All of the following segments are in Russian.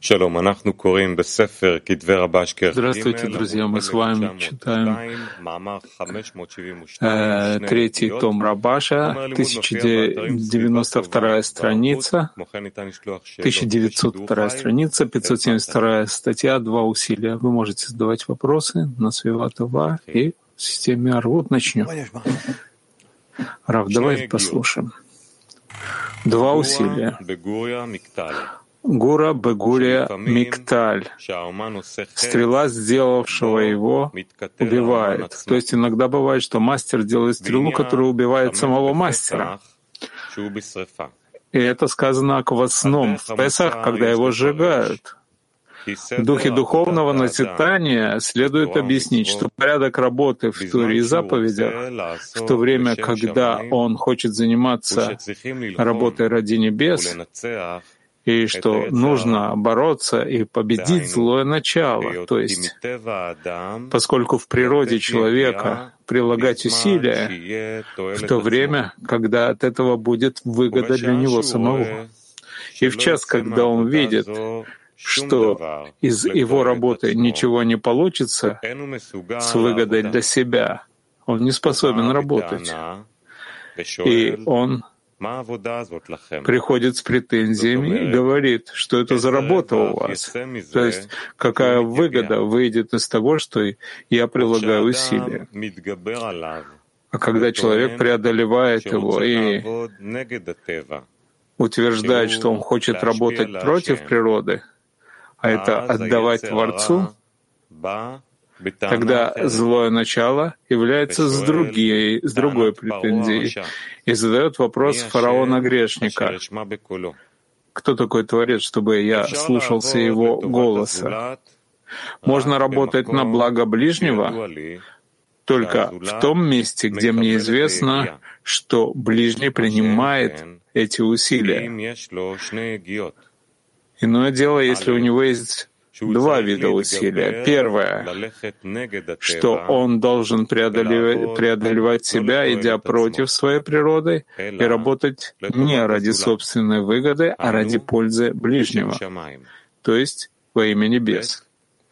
Здравствуйте, друзья! Мы с вами читаем третий том Рабаша, 1092 страница, 1902 страница, 572 статья, два усилия. Вы можете задавать вопросы на Свиватова и в системе Арвут. Начнем. Рав, давай послушаем. Два усилия. Гура Бегурия Микталь. Стрела, сделавшего его, убивает. То есть иногда бывает, что мастер делает стрелу, которая убивает самого мастера. И это сказано квасном в Песах, когда его сжигают. В духе духовного назидания следует объяснить, что порядок работы в Торе и заповедях, в то время, когда он хочет заниматься работой ради небес, и что нужно бороться и победить злое начало. То есть, поскольку в природе человека прилагать усилия в то время, когда от этого будет выгода для него самого. И в час, когда он видит, что из его работы ничего не получится с выгодой для себя, он не способен работать. И он приходит с претензиями и говорит, что это за работа у вас. То есть какая выгода выйдет из того, что я прилагаю усилия. А когда человек преодолевает его и утверждает, что он хочет работать против природы, а это отдавать Творцу, тогда злое начало является с другой претензией и задает вопрос фараона-грешника. Кто такой Творец, чтобы я слушался его голоса? Можно работать на благо ближнего только в том месте, где мне известно, что ближний принимает эти усилия. Иное дело, если у него есть два вида усилия. Первое, что он должен преодолевать себя, идя против своей природы, и работать не ради собственной выгоды, а ради пользы ближнего, то есть во имя небес.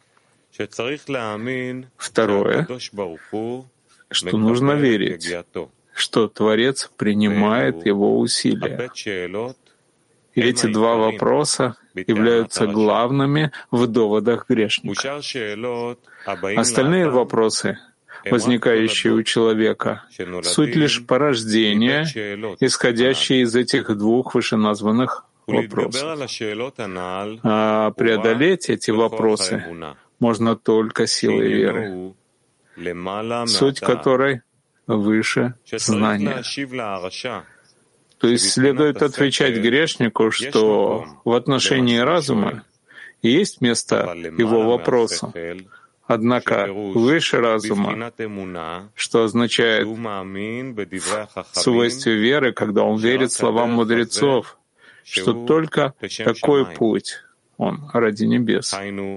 Второе, что нужно верить, что Творец принимает его усилия. И эти два вопроса являются главными в доводах грешника. Остальные вопросы, возникающие у человека, суть лишь порождение, исходящее из этих двух вышеназванных вопросов. А преодолеть эти вопросы можно только силой веры, суть которой выше знания. То есть следует отвечать грешнику, что в отношении разума есть место его вопросу, однако выше разума, что означает в свойстве веры, когда он верит словам мудрецов, что только такой путь он ради небес.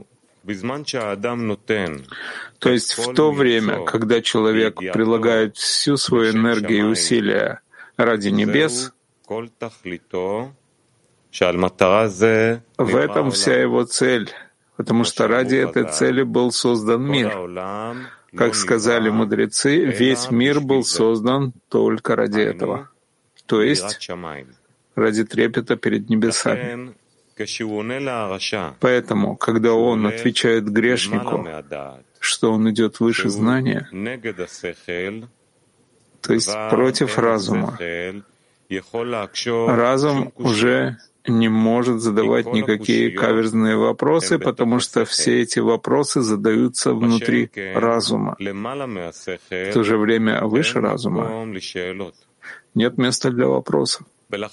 То есть в то время, когда человек прилагает всю свою энергию и усилия ради небес, в этом вся его цель, потому что ради этой цели был создан мир. Как сказали мудрецы, весь мир был создан только ради этого, то есть ради трепета перед небесами. Поэтому, когда он отвечает грешнику, что он идет выше знания, то есть против разума, разум уже не может задавать никакие каверзные вопросы, потому что все эти вопросы задаются внутри разума. В то же время выше разума нет места для вопросов.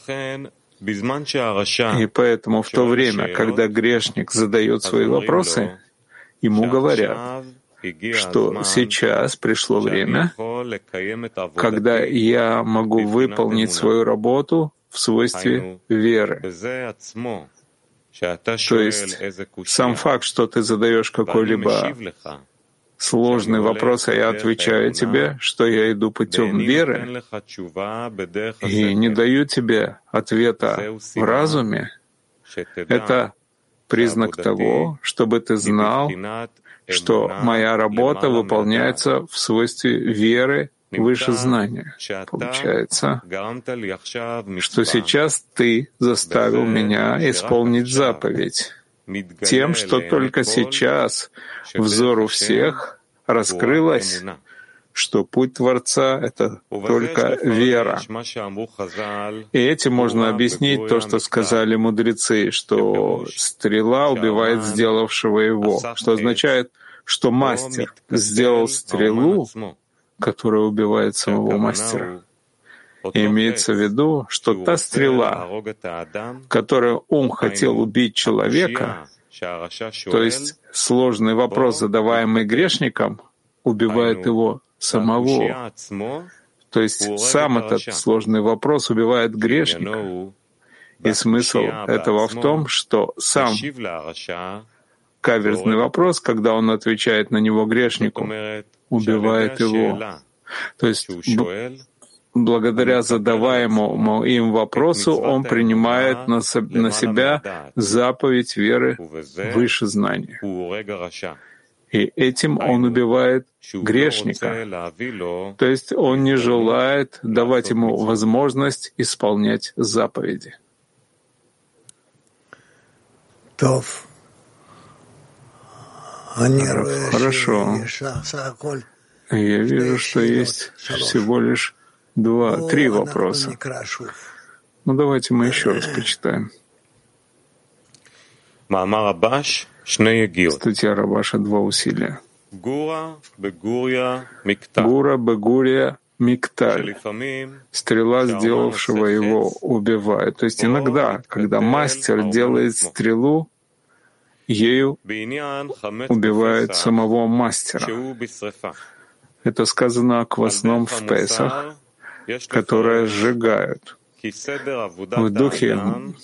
И поэтому в то время, когда грешник задает свои вопросы, ему говорят, что сейчас пришло время, когда я могу выполнить свою работу в свойстве веры. То есть сам факт, что ты задаешь какой-либо сложный вопрос, а я отвечаю тебе, что я иду путем веры, и не даю тебе ответа в разуме, это признак того, чтобы ты знал, что моя работа выполняется в свойстве веры выше знания. Получается, что сейчас ты заставил меня исполнить заповедь тем, что только сейчас взору всех раскрылось, что путь Творца — это только вера. И этим можно объяснить то, что сказали мудрецы, что стрела убивает сделавшего его, что означает, что мастер сделал стрелу, которая убивает самого мастера. И имеется в виду, что та стрела, которой он хотел убить человека, то есть сложный вопрос, задаваемый грешником, убивает его самого. То есть сам этот сложный вопрос убивает грешника. И смысл этого в том, что сам каверзный вопрос, когда он отвечает на него грешнику, убивает его. То есть благодаря задаваемому им вопросу он принимает на себя заповедь веры выше знания. И этим он убивает грешника. То есть он не желает давать ему возможность исполнять заповеди. Хорошо. Я вижу, что есть всего лишь три вопроса. Ну, давайте мы еще раз почитаем. Статья Рабаша «Два усилия». Гура, Бегурия, Микталь. Стрела, сделавшего его, убивает. То есть иногда, когда мастер делает стрелу, ею убивает самого мастера. Это сказано о квасном в Песах, которое сжигают. В духе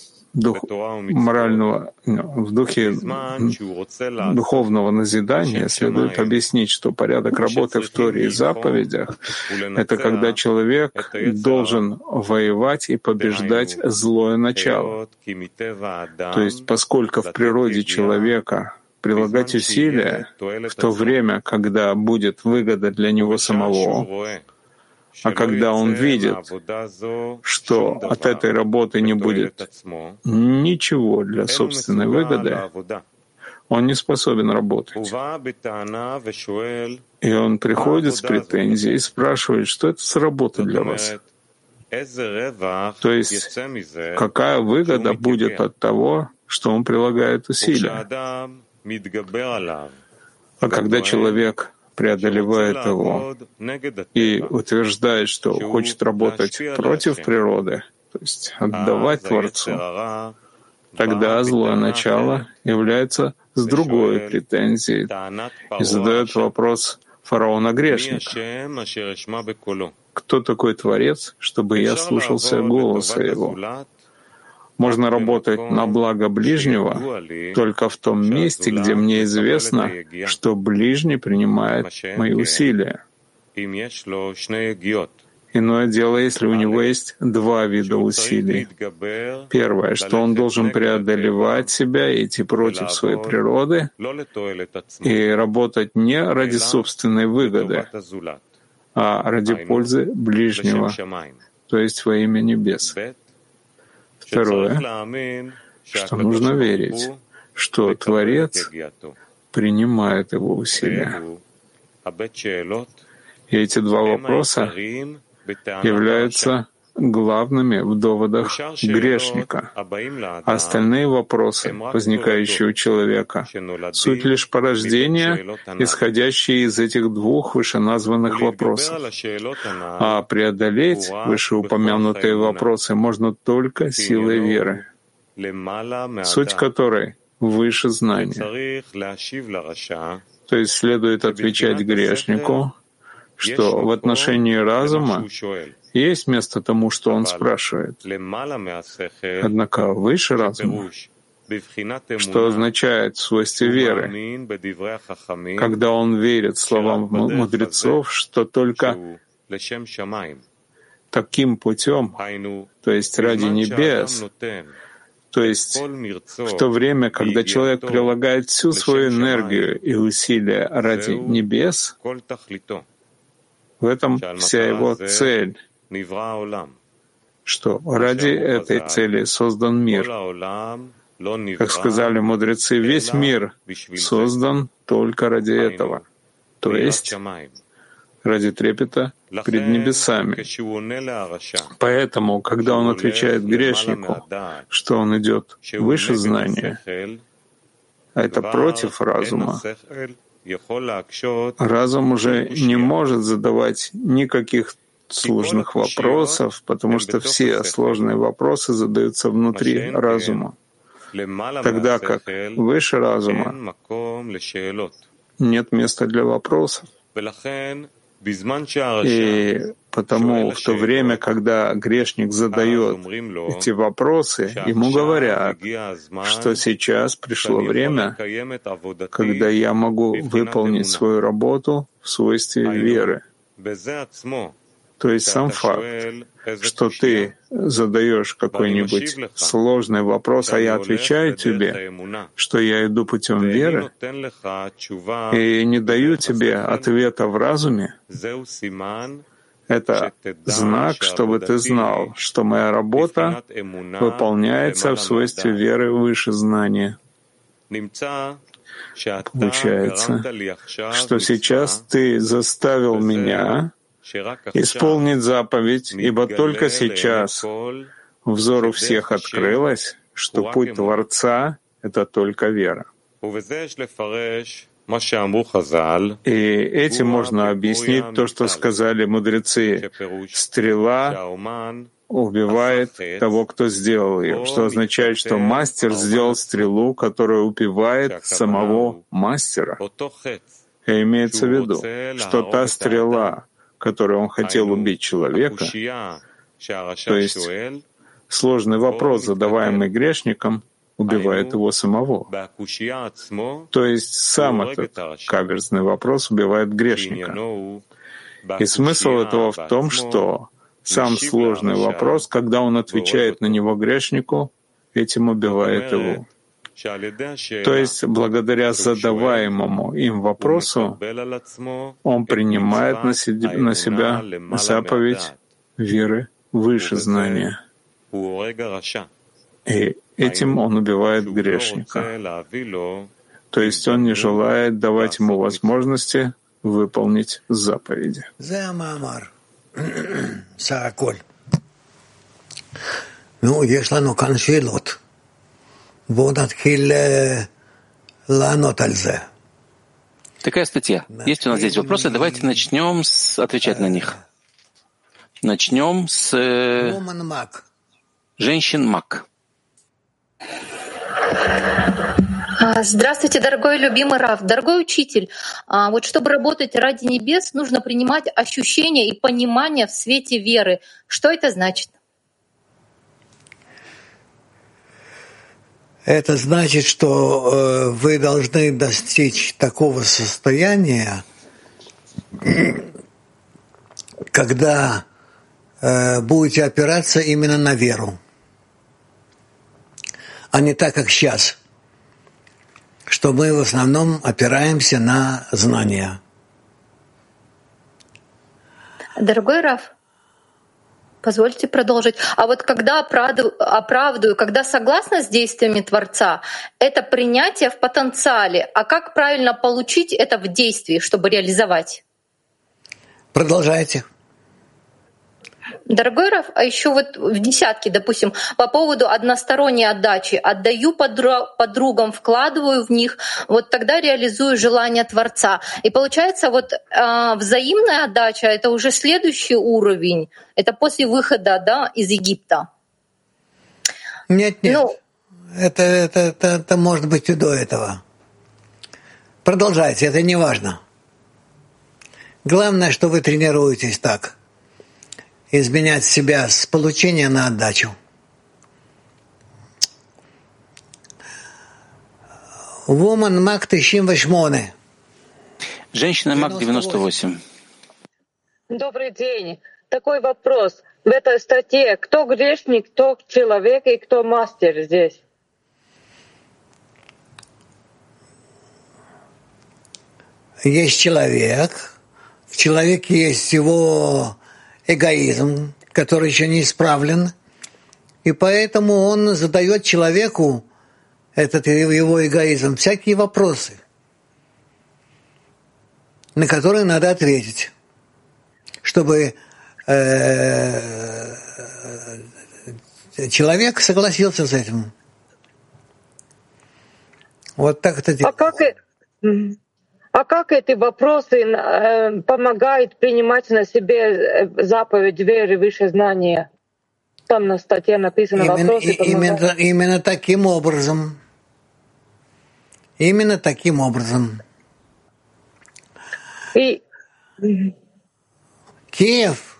в духе духовного назидания следует объяснить, что порядок работы в Торе и заповедях — это когда человек должен воевать и побеждать злое начало. То есть, поскольку в природе человека прилагать усилия в то время, когда будет выгода для него самого, а когда он видит, что от этой работы не будет ничего для собственной выгоды, он не способен работать. И он приходит с претензией и спрашивает, что это за работа для вас? То есть, какая выгода будет от того, что он прилагает усилия? А когда человек преодолевает его и утверждает, что хочет работать против природы, то есть отдавать Творцу, тогда злое начало является с другой претензией и задает вопрос фараона-грешника. Кто такой Творец, чтобы я слушался голоса его? Можно работать на благо ближнего только в том месте, где мне известно, что ближний принимает мои усилия. Иное дело, если у него есть два вида усилий. Первое, что он должен преодолевать себя и идти против своей природы и работать не ради собственной выгоды, а ради пользы ближнего, то есть во имя небес. Второе, что нужно верить, что Творец принимает его усилия. И эти два вопроса являются главными в доводах грешника. А остальные вопросы, возникающие у человека, суть лишь порождения, исходящие из этих двух вышеназванных вопросов. А преодолеть вышеупомянутые вопросы можно только силой веры, суть которой выше знания. То есть следует отвечать грешнику, что в отношении разума есть место тому, что он спрашивает. Однако выше разума, что означает в свойстве веры, когда он верит словам мудрецов, что только таким путем, то есть ради небес, То есть в то время, когда человек прилагает всю свою энергию и усилия ради небес, в этом вся его цель, что ради этой цели создан мир. Как сказали мудрецы, весь мир создан только ради этого, то есть ради трепета пред небесами. Поэтому, когда он отвечает грешнику, что он идет выше знания, а это против разума, разум уже не может задавать никаких сложных вопросов, потому что все сложные вопросы задаются внутри разума. Тогда как выше разума нет места для вопросов. И потому в то время, когда грешник задает эти вопросы, ему говорят, что сейчас пришло время, когда я могу выполнить свою работу в свойстве веры. То есть сам факт, что ты задаешь какой-нибудь сложный вопрос, а я отвечаю тебе, что я иду путем веры, и не даю тебе ответа в разуме, это знак, чтобы ты знал, что моя работа выполняется в свойстве веры выше знания. Получается, что сейчас ты заставил меня исполнить заповедь, ибо только сейчас взору всех открылось, что путь Творца — это только вера. И этим можно объяснить то, что сказали мудрецы. Стрела убивает того, кто сделал ее, что означает, что мастер сделал стрелу, которая убивает самого мастера. И имеется в виду, что та стрела, которой он хотел убить человека, то есть сложный вопрос, задаваемый грешником, убивает его самого. То есть сам этот каверзный вопрос убивает грешника. И смысл этого в том, что сам сложный вопрос, когда он отвечает на него грешнику, этим убивает его. То есть, благодаря задаваемому им вопросу, он принимает на себя заповедь веры выше знания. И этим он убивает грешника. То есть он не желает давать ему возможности выполнить заповеди. Такая статья. Есть у нас здесь вопросы, давайте начнем отвечать на них. Начнем с женщин-маг. Здравствуйте, дорогой любимый Рав, дорогой учитель. Вот чтобы работать ради небес, нужно принимать ощущения и понимание в свете веры. Что это значит? Это значит, что вы должны достичь такого состояния, когда будете опираться именно на веру, а не так, как сейчас, что мы в основном опираемся на знания. Дорогой Рав, позвольте продолжить. А вот когда оправдываю, когда согласна с действиями Творца, это принятие в потенциале. А как правильно получить это в действии, чтобы реализовать? Продолжайте. Дорогой Рав, а еще вот в десятке, допустим, по поводу односторонней отдачи. Отдаю подругам, вкладываю в них, вот тогда реализую желание Творца. И получается, вот взаимная отдача — это уже следующий уровень. Это после выхода, из Египта. Нет. Это может быть и до этого. Продолжайте, это не важно. Главное, что вы тренируетесь так. Изменять себя с получения на отдачу. Woman Мак 98. Женщина Мак 98. Добрый день. Такой вопрос. в этой статье, кто грешник, кто человек и кто мастер здесь? Есть человек, в человеке есть его эгоизм, который еще не исправлен, и поэтому он задает человеку, этот его эгоизм, всякие вопросы, на которые надо ответить, чтобы человек согласился с этим. Вот так это делается. А как эти вопросы помогают принимать на себе заповедь веры выше знания? Там на статье написано вопросы. Именно таким образом. Именно таким образом. И... Киев.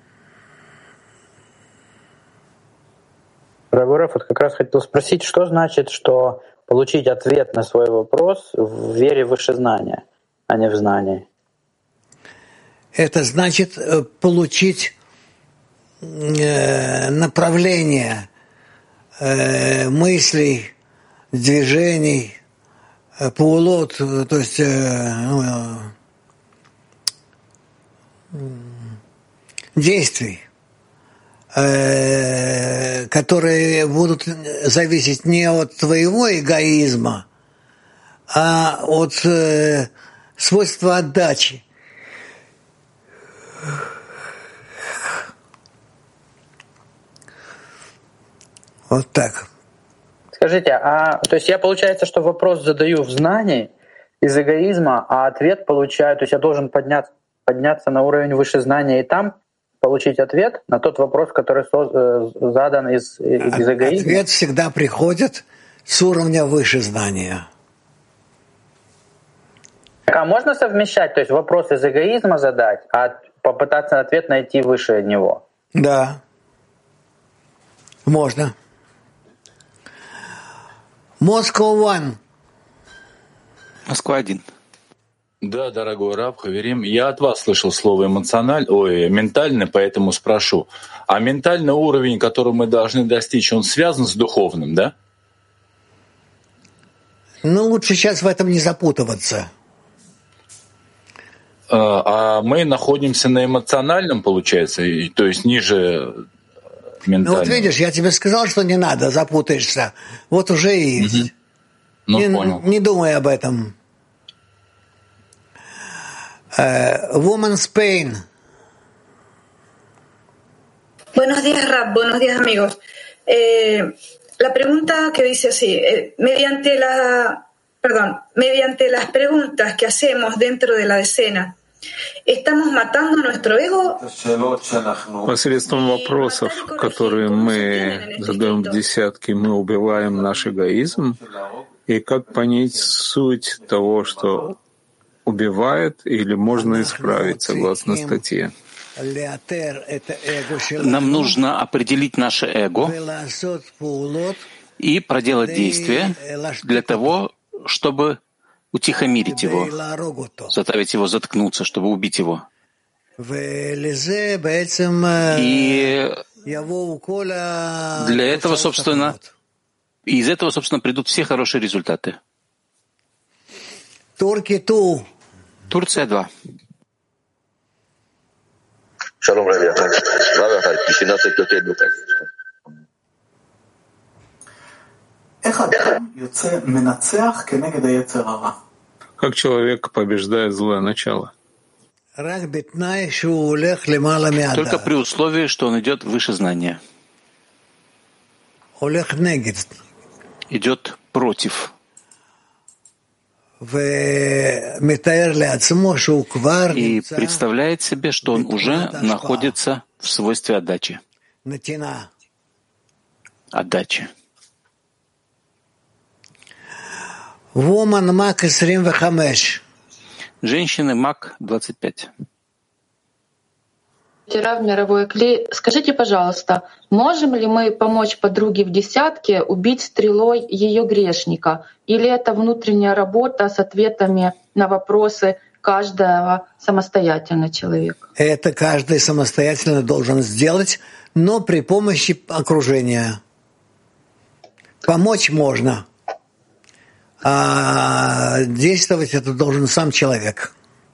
Рагуров, вот как раз хотел спросить, что значит, что получить ответ на свой вопрос в вере выше знания, а не в знании? Это значит получить направление мыслей, движений, паулот, то есть действий, которые будут зависеть не от твоего эгоизма, а от свойства отдачи. Вот так. Скажите, то есть я, получается, что вопрос задаю в знании из эгоизма, а ответ получаю, то есть я должен подняться на уровень выше знания и там получить ответ на тот вопрос, который задан из эгоизма? Ответ всегда приходит с уровня выше знания. А можно совмещать, то есть вопрос из эгоизма задать, а попытаться ответ найти выше него? Да, можно. Москва-1. Москва-1. Да, дорогой Рав Хаверим, я от вас слышал слово ментальный, поэтому спрошу. А ментальный уровень, который мы должны достичь, он связан с духовным, да? Ну, лучше сейчас в этом не запутываться. А мы находимся на эмоциональном, получается, то есть ниже ментального. Ну вот видишь, я тебе сказал, что не надо, запутаешься. Вот уже и есть. Угу. Ну, понял. Не думай об этом. Woman's Pain. Buenos días, Rab. Buenos días, amigos. La pregunta que dice así, mediante las preguntas que hacemos dentro de la decena, ¿estamos matando nuestro ego? Посредством вопросов, которые мы задаем в десятке, мы убиваем наш эгоизм. И как понять суть того, что убивает, или можно исправить, согласно статье? Нам нужно определить наше эго и проделать действия для того, чтобы утихомирить его, заставить его заткнуться, чтобы убить его. И для этого, собственно, из этого, собственно, придут все хорошие результаты. Турция 2. Шалом, Рав. Как человек побеждает злое начало? Только при условии, что он идет выше знания. Идет против. И представляет себе, что он уже находится в свойстве отдачи. Отдачи. Женщины Мак 25. Рав Мировой Кли, скажите, пожалуйста, можем ли мы помочь подруге в десятке убить стрелой ее грешника? Или это внутренняя работа с ответами на вопросы, каждого самостоятельно человека? Это каждый самостоятельно должен сделать, но при помощи окружения. Помочь можно, а действовать это должен сам человек.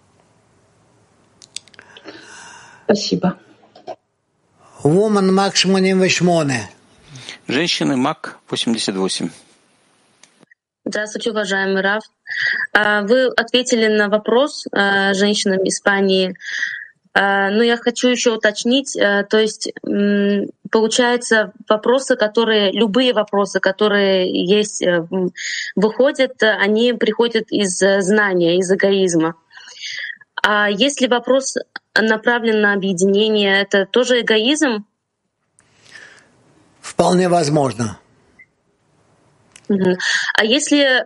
Спасибо. Woman Mac 88. Женщины МАК 88. Здравствуйте, уважаемый Рав. Вы ответили на вопрос женщинам Испании, но я хочу еще уточнить, то есть получается любые вопросы, которые есть, выходят, они приходят из знания, из эгоизма. А если вопрос направлен на объединение, это тоже эгоизм? Вполне возможно. А если,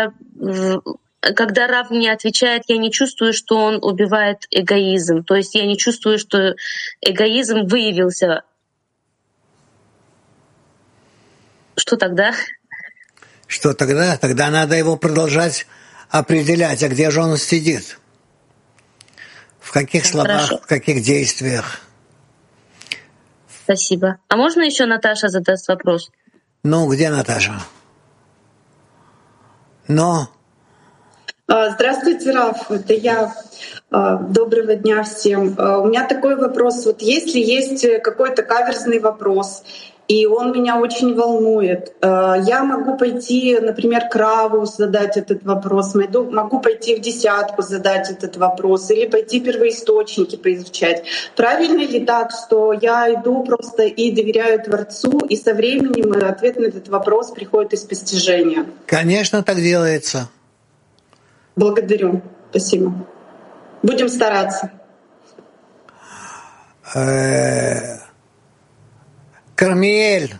когда Рав мне отвечает, я не чувствую, что он убивает эгоизм, то есть я не чувствую, что эгоизм выявился, что тогда? Что тогда? Тогда надо его продолжать определять, а где же он сидит? В каких словах, Хорошо. в каких действиях? Спасибо. А можно еще Наташа задаст вопрос? Ну, где Наташа? Но... Здравствуйте, Раф, это я. Доброго дня всем. У меня такой вопрос. Вот если есть какой-то каверзный вопрос, и он меня очень волнует, я могу пойти, например, к Раву задать этот вопрос, могу пойти в десятку задать этот вопрос, или пойти первоисточники поизучать. Правильно ли так, что я иду просто и доверяю Творцу, и со временем ответ на этот вопрос приходит из постижения? Конечно, так делается. Благодарю. Спасибо. Будем стараться. Кармиэль.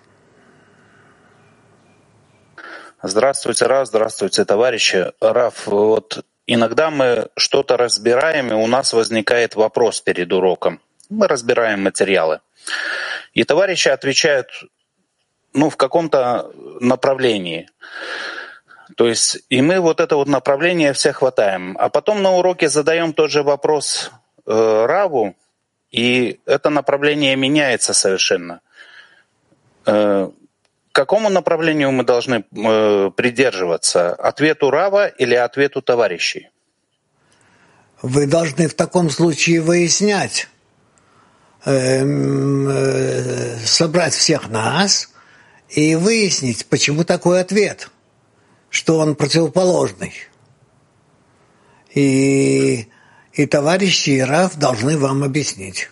Здравствуйте, Раф, здравствуйте, товарищи. Раф, вот иногда мы что-то разбираем, и у нас возникает вопрос перед уроком. Мы разбираем материалы. И товарищи отвечают в каком-то направлении. То есть и мы вот это вот направление все хватаем. А потом на уроке задаем тот же вопрос Раву, и это направление меняется совершенно. К какому направлению мы должны придерживаться? Ответу Рава или ответу товарищей? Вы должны в таком случае выяснять, собрать всех нас и выяснить, почему такой ответ, что он противоположный. И товарищи и Рав должны вам объяснить.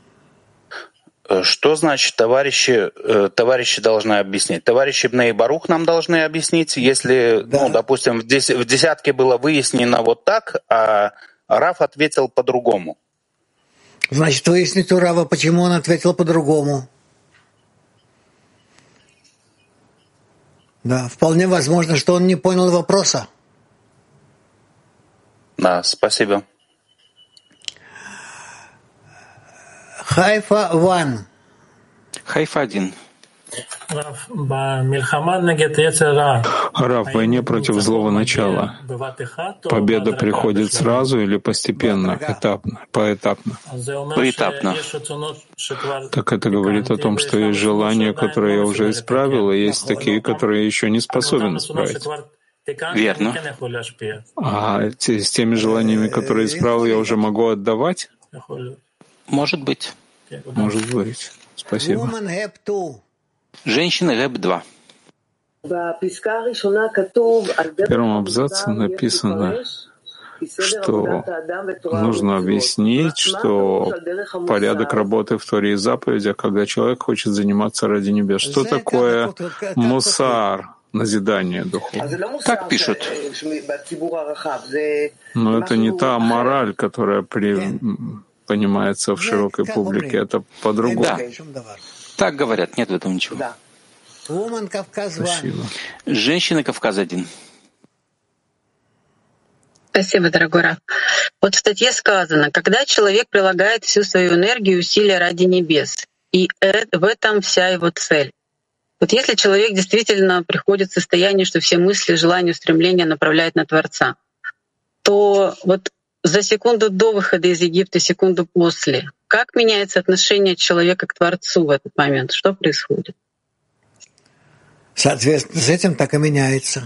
Что значит товарищи должны объяснить? Товарищи Бней Барух нам должны объяснить, если, допустим, в десятке было выяснено вот так, а Рав ответил по-другому. Значит, выяснить у Рава, почему он ответил по-другому. Да, вполне возможно, что он не понял вопроса. Да, спасибо. Хайфа 1. Хайфа 1. Рав, в войне против злого начала победа приходит сразу или постепенно, поэтапно? Поэтапно. Так это говорит о том, что есть желания, которые я уже исправил, и есть такие, которые я еще не способен исправить. Верно. А с теми желаниями, которые исправил, я уже могу отдавать? Может быть. Может быть. Спасибо. Женщины рэп 2. В первом абзаце написано, что нужно объяснить, что порядок работы в Торе и заповедях, когда человек хочет заниматься ради небес. Что такое мусар, назидание духу? Так пишут. Но это не та мораль, которая понимается в широкой публике, это по-другому. Да. Так говорят, нет в этом ничего. Спасибо. Женщины Кавказа 1. Спасибо, дорогой Раф. Вот в статье сказано, когда человек прилагает всю свою энергию и усилия ради небес, и в этом вся его цель. Вот если человек действительно приходит в состояние, что все мысли, желания, устремления направляет на Творца, то вот за секунду до выхода из Египта, секунду после. Как меняется отношение человека к Творцу в этот момент? Что происходит? Соответственно, с этим так и меняется.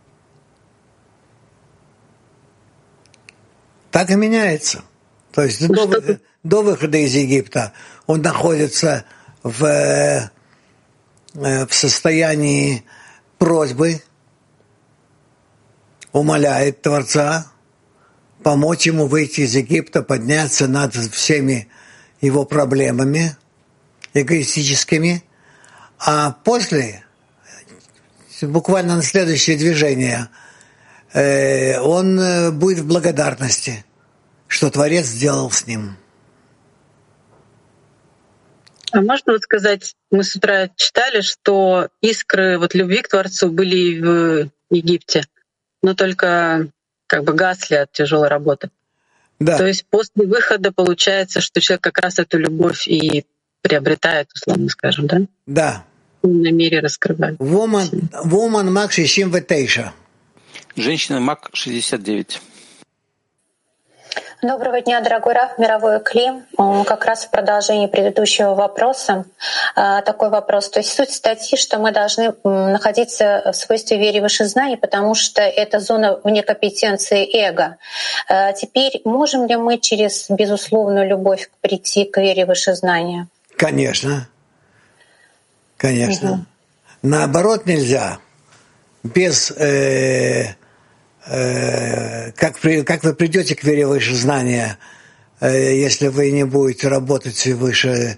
Так и меняется. То есть до выхода из Египта он находится в состоянии просьбы, умоляет Творца помочь ему выйти из Египта, подняться над всеми его проблемами эгоистическими, а после, буквально на следующее движение, он будет в благодарности, что Творец сделал с ним. А можно вот сказать, мы с утра читали, что искры любви к Творцу были в Египте, но только гасли от тяжелой работы. Да. То есть после выхода получается, что человек как раз эту любовь и приобретает, условно скажем, да? Да. В полной мере раскрывает. Woman Мак 69. Женщина Мак 69. Доброго дня, дорогой Рав, мировой Кли. Как раз в продолжении предыдущего вопроса такой вопрос. То есть суть статьи, что мы должны находиться в свойстве веры выше знаний, потому что это зона вне компетенции эго. Теперь можем ли мы через безусловную любовь прийти к вере выше знания? Конечно. Конечно. Угу. Наоборот нельзя. Без... как вы придете к вере выше знания, если вы не будете работать выше,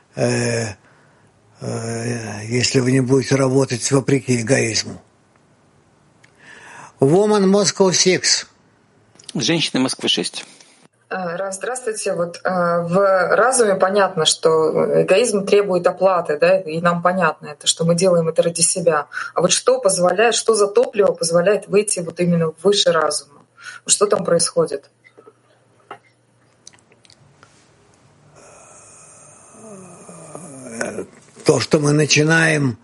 если вы не будете работать вопреки эгоизму. Woman Moscow 6. Женщина Москвы 6. Здравствуйте. В разуме понятно, что эгоизм требует оплаты, да, и нам понятно это, что мы делаем это ради себя. А что позволяет, что за топливо позволяет выйти именно выше разума? Что там происходит? То, что мы начинаем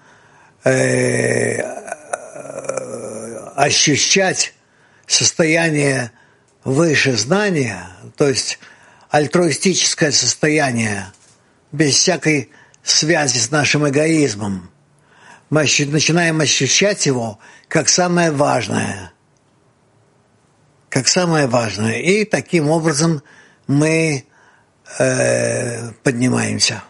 ощущать состояние выше знания, то есть альтруистическое состояние, без всякой связи с нашим эгоизмом. Мы начинаем ощущать его как самое важное. Как самое важное. И таким образом мы поднимаемся.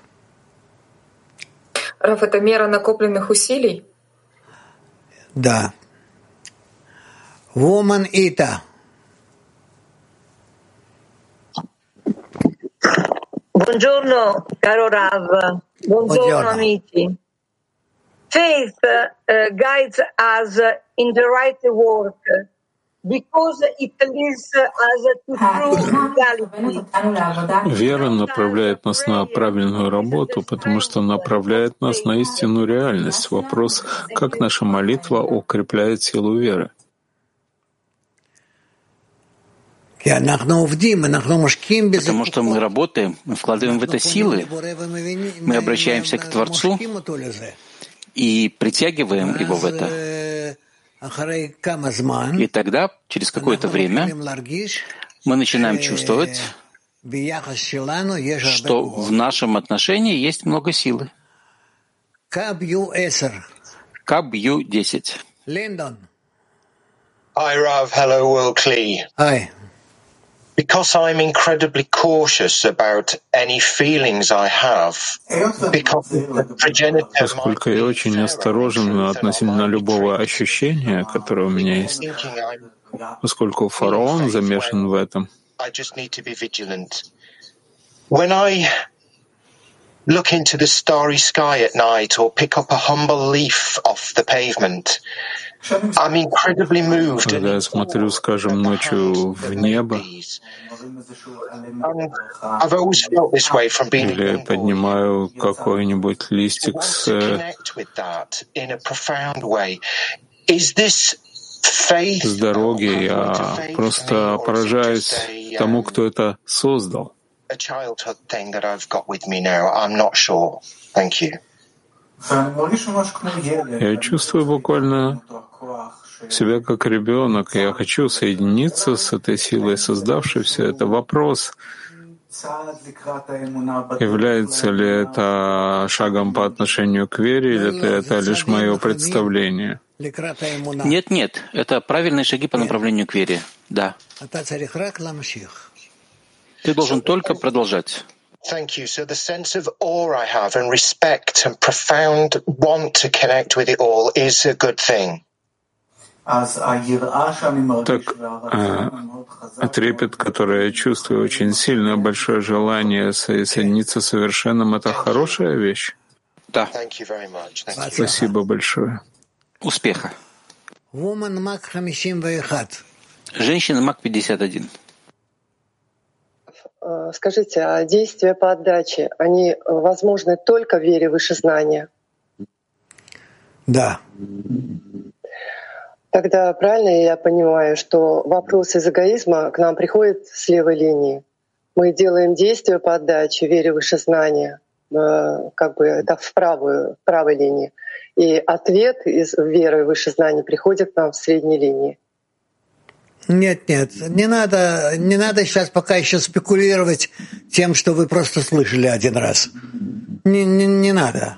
Раф, это мера накопленных усилий? Да. Woman Ita. Buongiorno caro Rav, buongiorno amici. Faith guides us in the right work because it leads us to true reality. Вера направляет нас на правильную работу, потому что направляет нас на истинную реальность. Вопрос, как наша молитва укрепляет силу веры. Потому что мы работаем, мы вкладываем в это силы, мы обращаемся к Творцу и притягиваем Его в это. И тогда, через какое-то время, мы начинаем чувствовать, что в нашем отношении есть много силы. Кабью 10. Hi, Rav. Hello, Will Klee. Hi. Because I'm incredibly cautious about any feelings I have, поскольку я очень осторожен относительно любого ощущения, которое у меня есть, поскольку фараон замешан в этом. When I look into the starry sky at night or pick up a humble leaf off the pavement, I'm incredibly moved. Когда я смотрю, скажем, ночью в небо, или поднимаю какой-нибудь листик с дороги, я просто поражаюсь тому, кто это создал. Я чувствую буквально себя как ребенок, и я хочу соединиться с этой силой, создавшей все это. Вопрос, является ли это шагом по отношению к вере, или это лишь мое представление? Нет, это правильные шаги по направлению к вере. Да. Ты должен только продолжать. Thank you. So the sense of awe I have and respect and profound want to connect with it all is a good thing. Так, трепет, который я чувствую, очень сильное большое желание соединиться с совершенным, это хорошая вещь? Да. Спасибо большое. Успеха. Женщина МАК 51. Скажите, а действия по отдаче, они возможны только в вере выше знания? Да. Тогда правильно я понимаю, что вопрос из эгоизма к нам приходит с левой линии. Мы делаем действия по отдаче, вере выше знания, как бы это в правой линии. И ответ из веры выше знания приходит к нам в средней линии. Нет, не надо сейчас пока еще спекулировать тем, что вы просто слышали один раз. Не надо.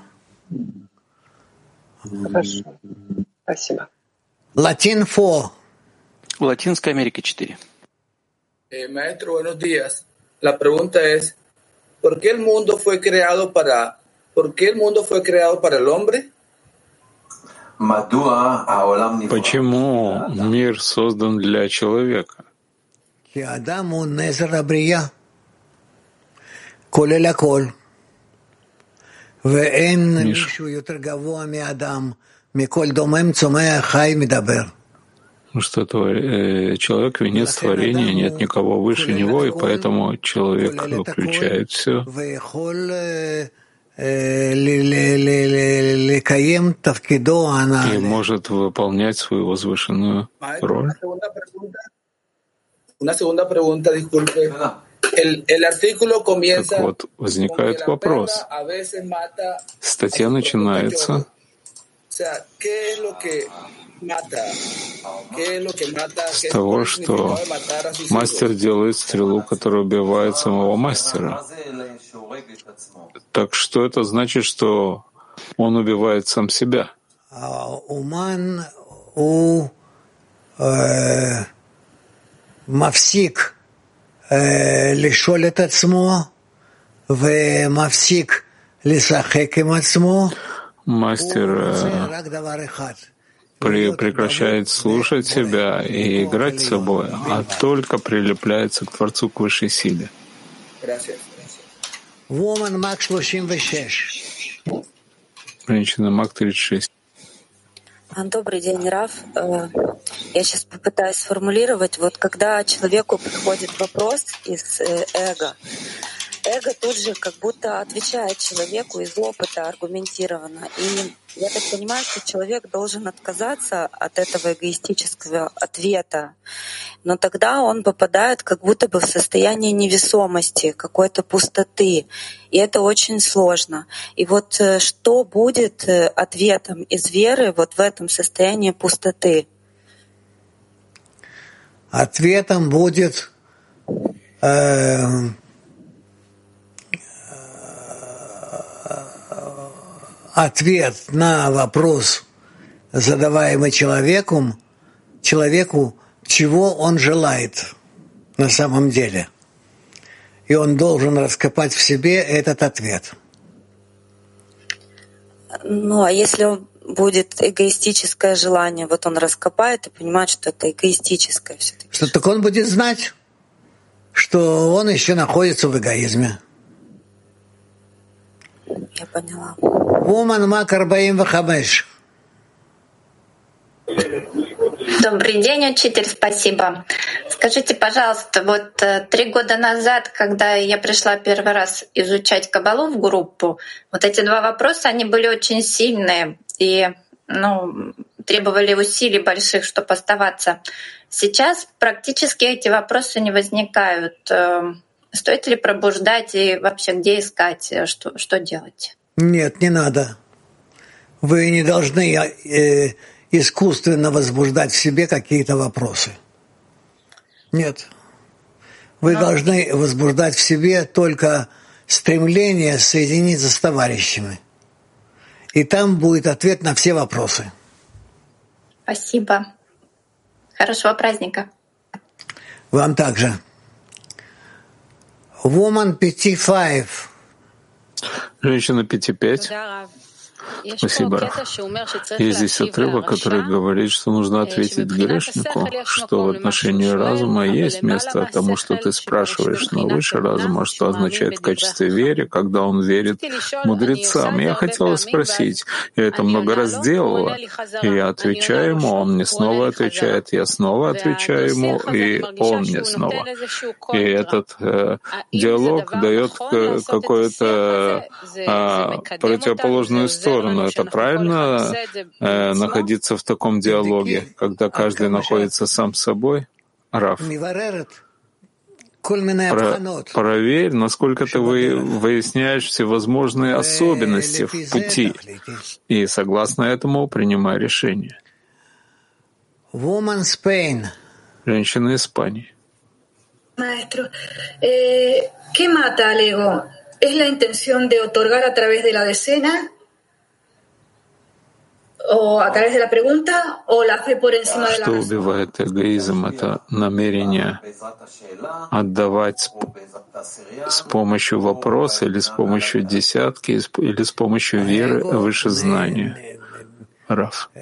Хорошо. Спасибо. Latin 4. Латинская Америка 4. Maestro, buenos días. La pregunta es, ¿por qué el mundo fue creado para el hombre? Почему мир создан для человека? Что человек — венец творения, нет никого выше него, и поэтому человек включает все. И может выполнять свою возвышенную роль. Так вот, возникает вопрос. Статья начинается с того, что мастер делает стрелу, которая убивает самого мастера. Так что это значит, что он убивает сам себя? Мавсик לשאול את עצמו ומפסיק לשחק עם עצמו. Мастер прекращает слушать себя и играть с собой, а только прилепляется к Творцу, к высшей силе. Женщина МАК 36. Добрый день, Рав. Я сейчас попытаюсь сформулировать. Вот когда человеку приходит вопрос из эго тут же как будто отвечает человеку из опыта аргументированно. И я так понимаю, что человек должен отказаться от этого эгоистического ответа. Но тогда он попадает как будто бы в состояние невесомости, какой-то пустоты. И это очень сложно. И вот что будет ответом из веры вот в этом состоянии пустоты? Ответом будет ответ на вопрос, задаваемый человеку, чего он желает на самом деле. И он должен раскопать в себе этот ответ. Ну, а если будет эгоистическое желание, вот он раскопает и понимает, что это эгоистическое все-таки. Что так он будет знать, что он еще находится в эгоизме. Я поняла. Woman МАК 45. Добрый день, учитель, спасибо. Скажите, пожалуйста, вот 3 года назад, когда я пришла первый раз изучать Каббалу в группу, вот эти 2 вопроса, они были очень сильные и требовали усилий больших, чтобы оставаться. Сейчас практически эти вопросы не возникают. Стоит ли пробуждать и вообще где искать, что делать? Нет, не надо. Вы не должны искусственно возбуждать в себе какие-то вопросы. Нет. Вы должны возбуждать в себе только стремление соединиться с товарищами. И там будет ответ на все вопросы. Спасибо. Хорошего праздника. Вам также. Woman 55. Женщина 5,5. Спасибо. Есть здесь отрывок, который говорит, что нужно ответить грешнику, что в отношении разума есть место тому, что ты спрашиваешь, но выше разума, что означает в качестве веры, когда он верит мудрецам. Я хотела спросить, я это много раз делала, и я отвечаю ему, он мне снова отвечает, я снова отвечаю ему, и он мне снова. И этот диалог дает какую-то противоположную сторону. Это правильно находиться в таком диалоге, когда каждый находится сам с собой? Рав, проверь, насколько ты выясняешь всевозможные особенности в пути, и согласно этому принимай решение. Женщина Испании. Maestro, ¿qué mata al ego? ¿Es la intención de otorgar a través de la decena? ¿O a través de la pregunta? ¿O la fe por encima de la Что razón? убивает эгоизм? Это намерение отдавать с помощью вопроса или с помощью десятки, или с помощью веры выше знания. Рав.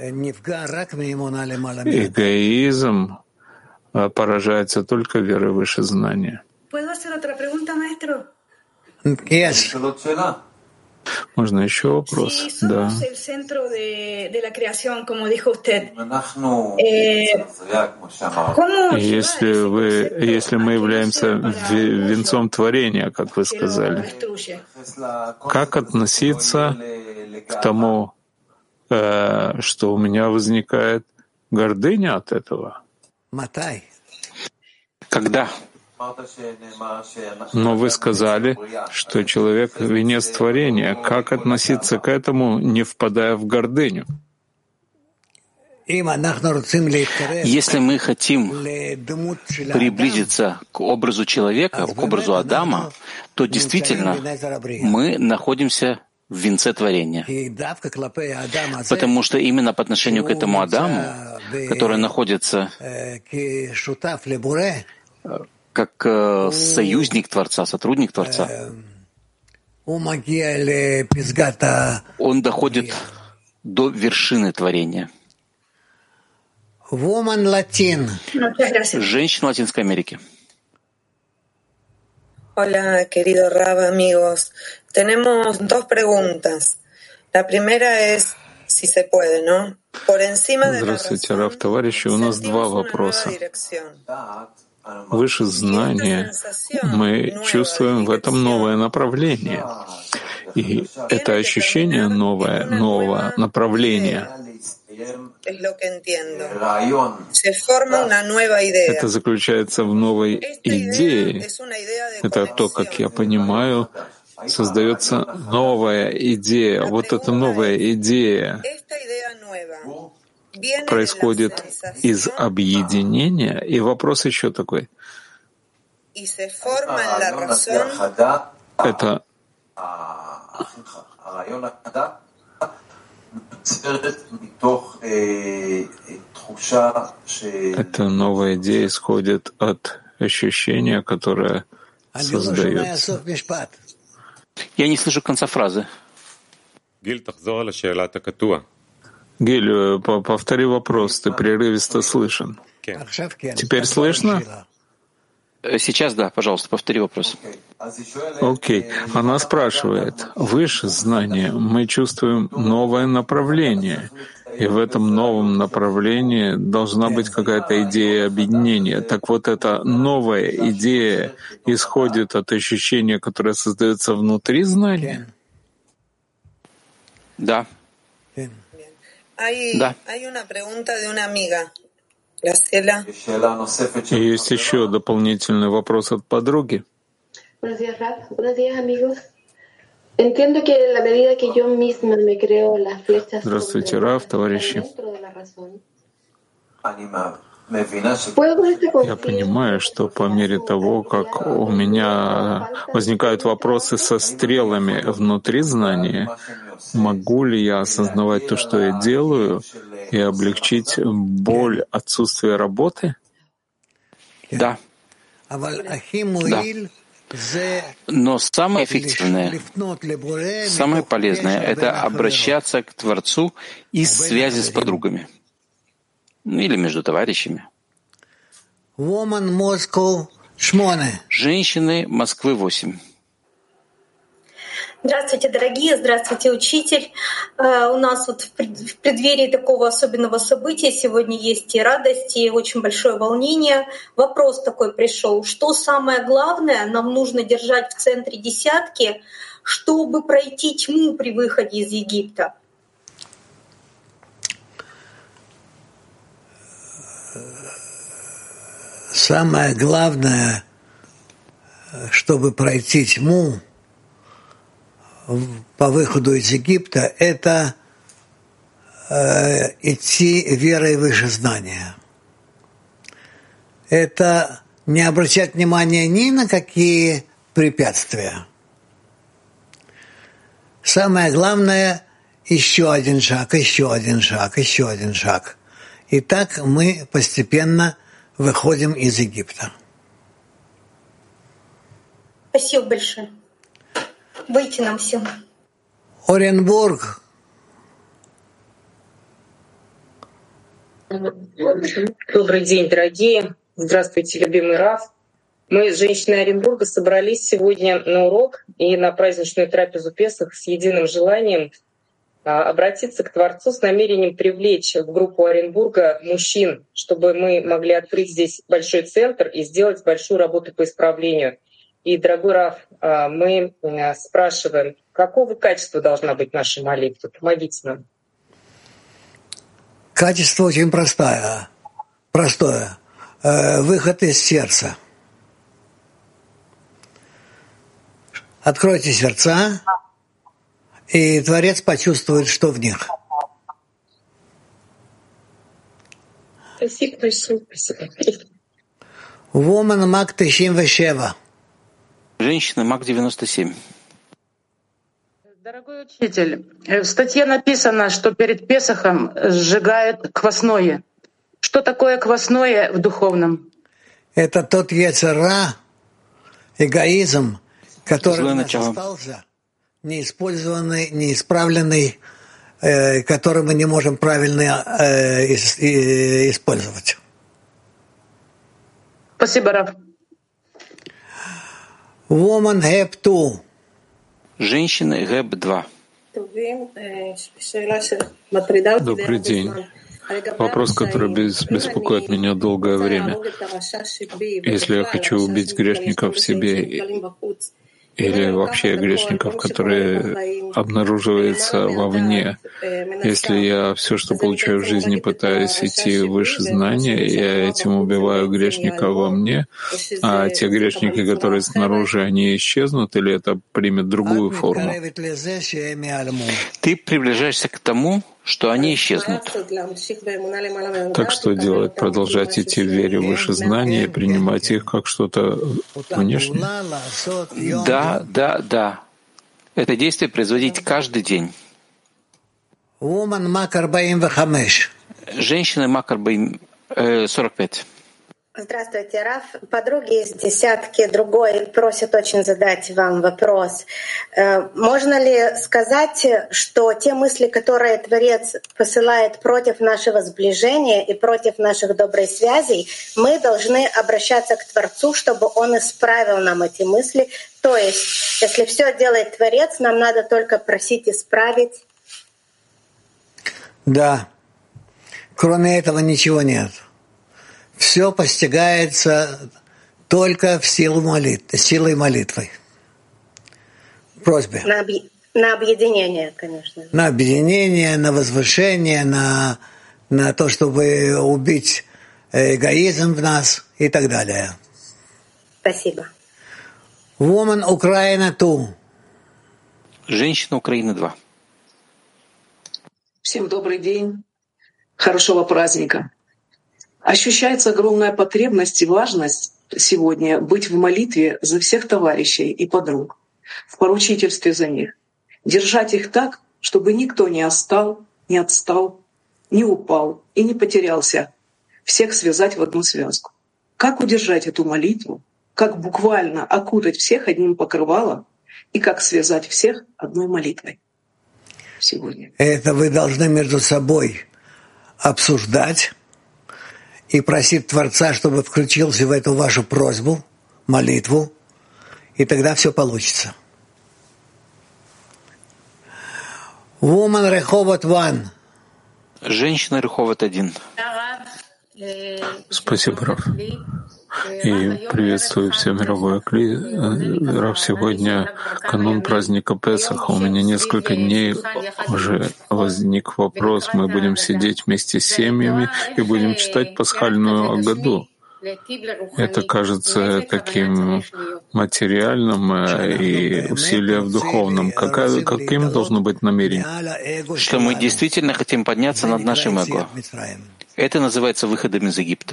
Эгоизм поражается только верой выше знания. ¿Puedo hacer otra pregunta, maestro? Yes. Можно еще вопрос? Si Да. somos el centro de la creación, como dijo usted, ¿cómo Если мы являемся венцом творения, как вы сказали, destruye? как относиться к тому, что у меня возникает гордыня от этого? Когда? Но вы сказали, что человек — венец творения. Как относиться к этому, не впадая в гордыню? Если мы хотим приблизиться к образу человека, к образу Адама, то действительно мы находимся в венце творения. Потому что именно по отношению к этому Адаму, который находится как союзник Творца, сотрудник Творца, он доходит до вершины творения. Женщина Латинской Америки. Hola, querido Rav, amigos. Tenemos dos preguntas. La primera es, si se puede, ¿no? Por encima de la Здравствуйте, Рав, товарищи. У нас два вопроса. Выше знания мы чувствуем в этом новое направление. И это ощущение нового направления. Это заключается в новой идее. Это то, как я понимаю, создается новая идея. Вот эта новая идея происходит из объединения. И вопрос еще такой. Это эта новая идея исходит от ощущения, которое создается. Я не слышу конца фразы. Гиль, повтори вопрос, ты прерывисто слышен. Теперь слышно? Сейчас да, пожалуйста, повтори вопрос. Окей. Она спрашивает, выше знания мы чувствуем новое направление, и в этом новом направлении должна быть какая-то идея объединения. Так вот, эта новая идея исходит от ощущения, которое создается внутри знания? Да. Да. И есть еще дополнительный вопрос от подруги. Buenos días, Raf. Buenos días, amigos. Entiendo que en la medida que yo misma me creo las flechas. Здравствуйте, Рав, товарищи. Я понимаю, что по мере того, как у меня возникают вопросы со стрелами внутри знания, могу ли я осознавать то, что я делаю, и облегчить боль отсутствия работы? Да. Да. Но самое эффективное, самое полезное — это обращаться к Творцу из связи с подругами или между товарищами. Женщины Москвы 8. Здравствуйте, дорогие, здравствуйте, учитель. У нас вот в преддверии такого особенного события сегодня есть и радость, и очень большое волнение. Вопрос такой пришел: что самое главное нам нужно держать в центре десятки, чтобы пройти тьму при выходе из Египта? Самое главное, чтобы пройти тьму по выходу из Египта, это идти верой выше знания. Это не обращать внимания ни на какие препятствия. Самое главное — еще один шаг, еще один шаг, еще один шаг. И так мы постепенно выходим из Египта. Спасибо большое. Выйти нам всем. Оренбург. Добрый день, дорогие. Здравствуйте, любимый Рав. Мы, женщины Оренбурга, собрались сегодня на урок и на праздничную трапезу Песах с единым желанием обратиться к Творцу с намерением привлечь в группу Оренбурга мужчин, чтобы мы могли открыть здесь большой центр и сделать большую работу по исправлению. И, дорогой Рав, мы спрашиваем, какого качества должна быть наша молитва? Помогите нам. Качество очень простое. Выход из сердца. Откройте сердца, и Творец почувствует, что в них. Спасибо большое. Woman Мак 97. Женщина Мак 97. Дорогой учитель, в статье написано, что перед Песахом сжигают квасное. Что такое квасное в духовном? Это тот йецер ара, эгоизм, который у нас остался, неиспользованный, неисправленный, который мы не можем правильно использовать. Спасибо, Рав. Woman Heb 2. Женщины ГЭБ 2. Добрый день. Вопрос, который беспокоит меня долгое время. Если я хочу убить грешников в себе или вообще грешников, которые обнаруживаются вовне, если я все, что получаю в жизни, пытаюсь идти выше знания, я этим убиваю грешника во мне, а те грешники, которые снаружи, они исчезнут, или это примет другую форму? Ты приближаешься к тому, что они исчезнут. Так что делать? Продолжать идти в вере выше знания и принимать их как что-то внешнее? Да. Это действие производить каждый день. Женщина Мак 45. Здравствуйте, Раф. Подруги из десятки другой просят очень задать вам вопрос. Можно ли сказать, что те мысли, которые Творец посылает против нашего сближения и против наших добрых связей, мы должны обращаться к Творцу, чтобы Он исправил нам эти мысли? То есть, если все делает Творец, нам надо только просить исправить? Да. Кроме этого ничего нет. Все постигается только в силой молитвы. Просьбе. На объединение, конечно. На объединение, на возвышение, на то, чтобы убить эгоизм в нас и так далее. Спасибо. Woman Украина 2. Женщина Украины 2. Всем добрый день. Хорошего праздника. Ощущается огромная потребность и важность сегодня быть в молитве за всех товарищей и подруг, в поручительстве за них, держать их так, чтобы никто не отстал, не упал и не потерялся, всех связать в одну связку. Как удержать эту молитву, как буквально окутать всех одним покрывалом и как связать всех одной молитвой сегодня. Это вы должны между собой обсуждать и просить Творца, чтобы включился в эту вашу просьбу, молитву, и тогда все получится. Woman Rehovot 1. Женщина Реховот 1. Спасибо, Рав. И приветствую все мировое Кли. Рав, сегодня канун праздника Песаха. У меня несколько дней уже возник вопрос. Мы будем сидеть вместе с семьями и будем читать пасхальную Агаду. Это кажется таким материальным и усилием в духовном. Каким должно быть намерение? Что мы действительно хотим подняться над нашим эго. Это называется выходом из Египта.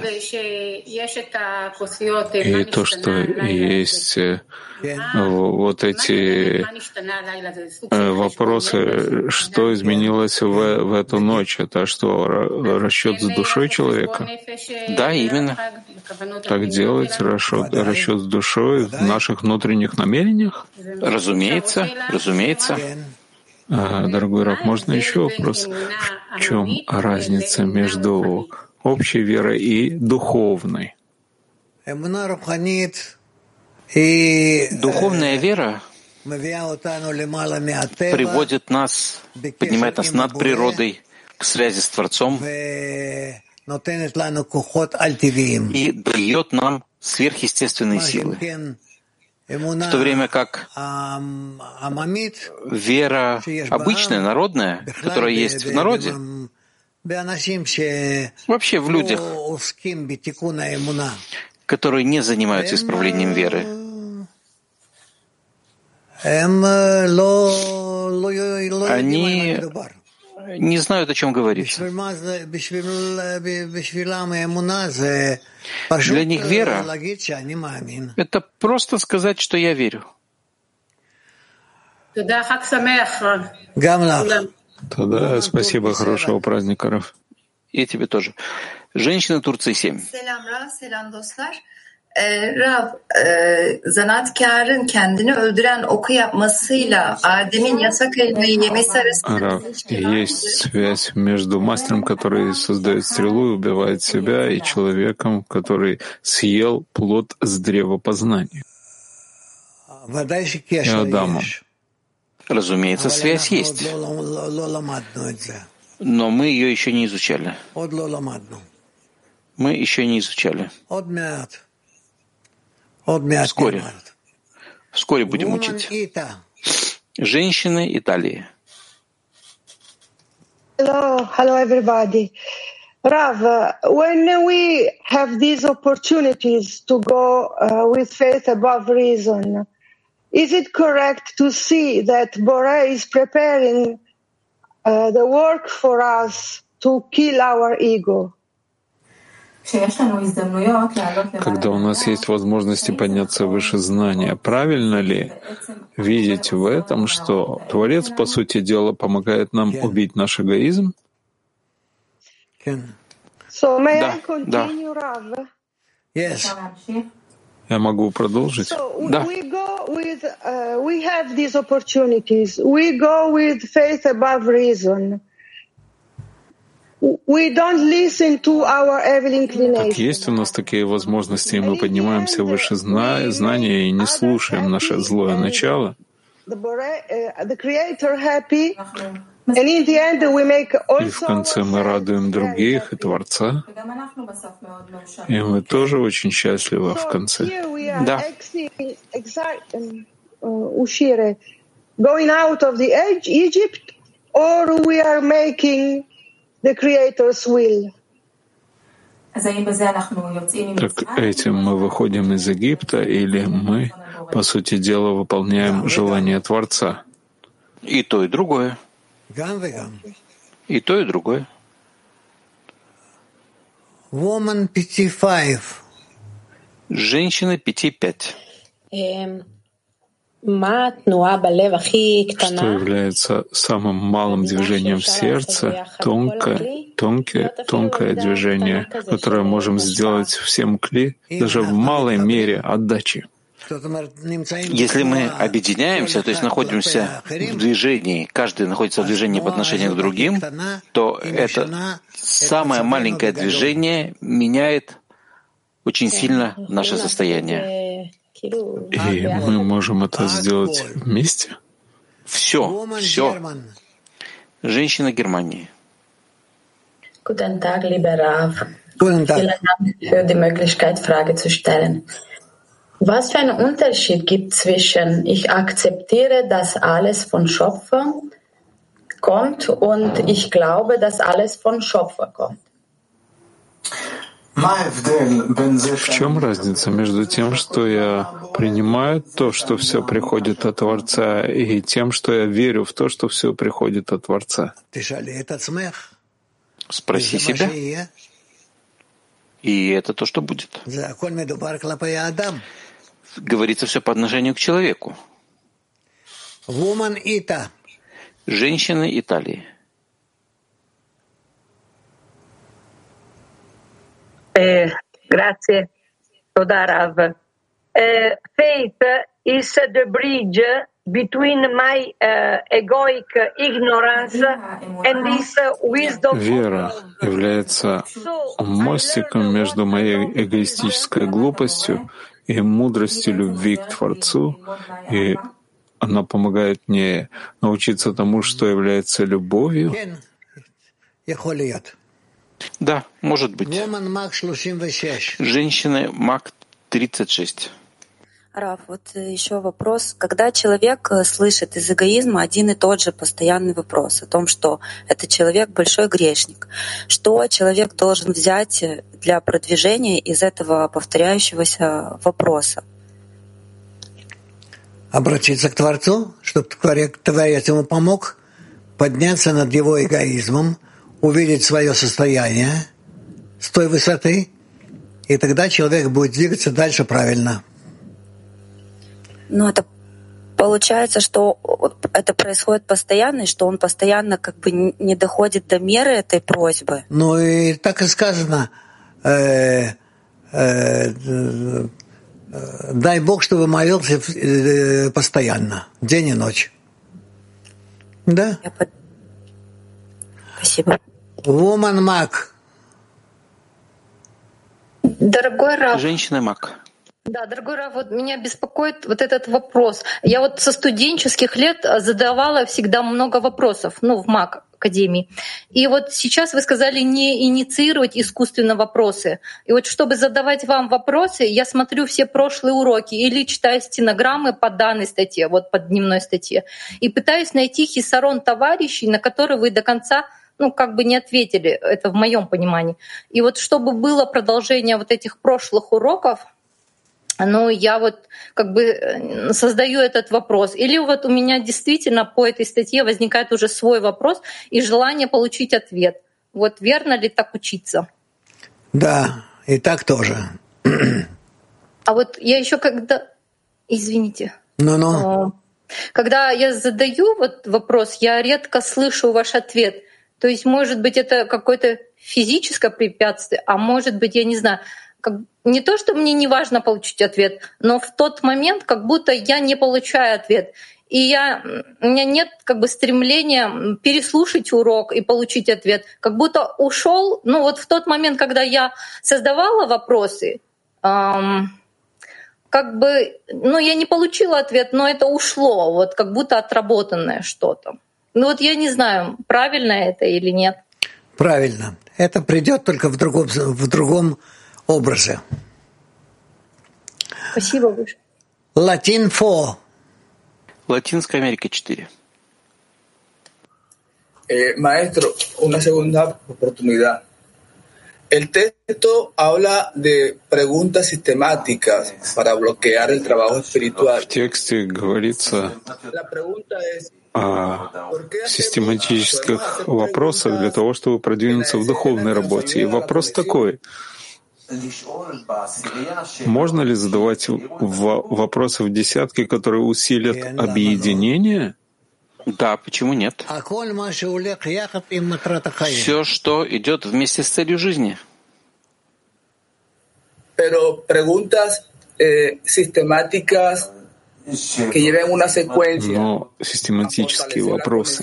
И то, что есть вот эти вопросы, что изменилось в эту ночь? Это что, расчет с душой человека? Да, именно. Так делать, расчет с душой в наших внутренних намерениях? Разумеется, разумеется. Дорогой Рав, можно еще вопрос? В чем разница между общей верой и духовной? Духовная вера приводит нас, поднимает нас над природой к связи с Творцом и дает нам сверхъестественные силы. В то время как вера обычная, народная, которая есть в народе, вообще в людях, которые не занимаются исправлением веры, они не знают, о чем говорить. Для них вера — это просто сказать, что я верю. Тогда спасибо, хорошего праздника, Рав. И тебе тоже. Женщина Турции 7. Rav, zanaatkarın kendini öldüren oku yapmasıyla Adem'in yasak elmayı yemesi arasında... Рав, есть связь между мастером, который создает стрелу и убивает себя, и человеком, который съел плод с древа познания. И Адамом. Разумеется, связь есть. Но мы ее еще не изучали. Мы еще не изучали. Вскоре будем учить. Женщины Италии. Hello, everybody. Rav, when we have these opportunities to go with faith above reason, is it correct to see that Bore is preparing the work for us to kill our ego? Когда у нас есть возможности подняться выше знания, правильно ли видеть в этом, что Творец, по сути дела, помогает нам убить наш эгоизм? Да. Я могу продолжить? Да. We have these opportunities. We go with faith above reason. We don't listen to our evil inclinations. Так есть у нас такие возможности, и мы поднимаемся выше знания и не слушаем наше злое начало. И в конце мы радуем других и Творца. И мы тоже очень счастливы в конце. Да. Going out of the Egypt, or we are making the Creator's will. Так этим мы выходим из Египта, или мы, по сути дела, выполняем желание Творца? И то, и другое. И то, и другое. Woman 55. Женщина 5-5. Что является самым малым движением в сердце, тонкое движение, которое можем сделать всем кли, даже в малой мере отдачи. Если мы объединяемся, то есть находимся в движении, каждый находится в движении по отношению к другим, то это самое маленькое движение меняет очень сильно наше состояние. И мы можем это сделать вместе? Все. Женщина Германии. Guten Tag, lieber Rav. Vielen Dank für die Möglichkeit, Frage zu stellen. Was für einen Unterschied gibt zwischen ich akzeptiere, dass alles von Schöpfer kommt und ich glaube, dass alles von Schöpfer kommt? В чем разница между тем, что я принимаю то, что все приходит от Творца, и тем, что я верю в то, что все приходит от Творца? Спроси себя. И это то, что будет. Говорится все по отношению к человеку. Женщины Италии. Grazie. Toda Rav. Faith is the bridge between my egoic ignorance and this wisdom. Вера является мостиком между моей эгоистической глупостью и мудростью любви к Творцу, и она помогает мне научиться тому, что является любовью. Да, может быть. Женщины МАК 36. Рав, вот еще вопрос. Когда человек слышит из эгоизма один и тот же постоянный вопрос о том, что этот человек большой грешник, что человек должен взять для продвижения из этого повторяющегося вопроса? Обратиться к Творцу, чтобы Творец ему помог подняться над его эгоизмом, увидеть свое состояние с той высоты, и тогда человек будет двигаться дальше правильно. Но это получается, что это происходит постоянно, и что он постоянно как бы не доходит до меры этой просьбы. Ну и так и сказано. Дай Бог, чтобы молился постоянно, день и ночь. Да? Спасибо. Woman Мак. Дорогой Рав. Женщина Мак. Да, дорогой Рав, вот меня беспокоит вот этот вопрос. Я вот со студенческих лет задавала всегда много вопросов, в МАК Академии. И вот сейчас вы сказали не инициировать искусственно вопросы. И вот чтобы задавать вам вопросы, я смотрю все прошлые уроки или читаю стенограммы по данной статье, вот по дневной статье, и пытаюсь найти хисарон товарищей, на которые вы до конца не ответили. Это в моем понимании. И вот чтобы было продолжение вот этих прошлых уроков, я вот создаю этот вопрос. Или вот у меня действительно по этой статье возникает уже свой вопрос и желание получить ответ. Вот верно ли так учиться? Да, и так тоже. А вот я еще Извините. Когда я задаю вопрос, я редко слышу ваш ответ. То есть, может быть, это какое-то физическое препятствие, а может быть, я не знаю, не то, что мне не важно получить ответ, но в тот момент как будто я не получаю ответ. И у меня нет стремления переслушать урок и получить ответ. Как будто ушел. В тот момент, когда я создавала вопросы, я не получила ответ, но это ушло, как будто отработанное что-то. Я не знаю, правильно это или нет. Правильно. Это придет только в другом образе. Спасибо большое. Latin 4. Латинская Америка 4. Maestro, una segunda oportunidad. El texto habla de preguntas sistemáticas para bloquear el trabajo espiritual. В тексте говорится о систематических вопросах для того, чтобы продвинуться в духовной работе. И вопрос такой: можно ли задавать вопросы в десятке, которые усилят объединение? Да, почему нет? Все, что идет вместе с целью жизни. Но систематические вопросы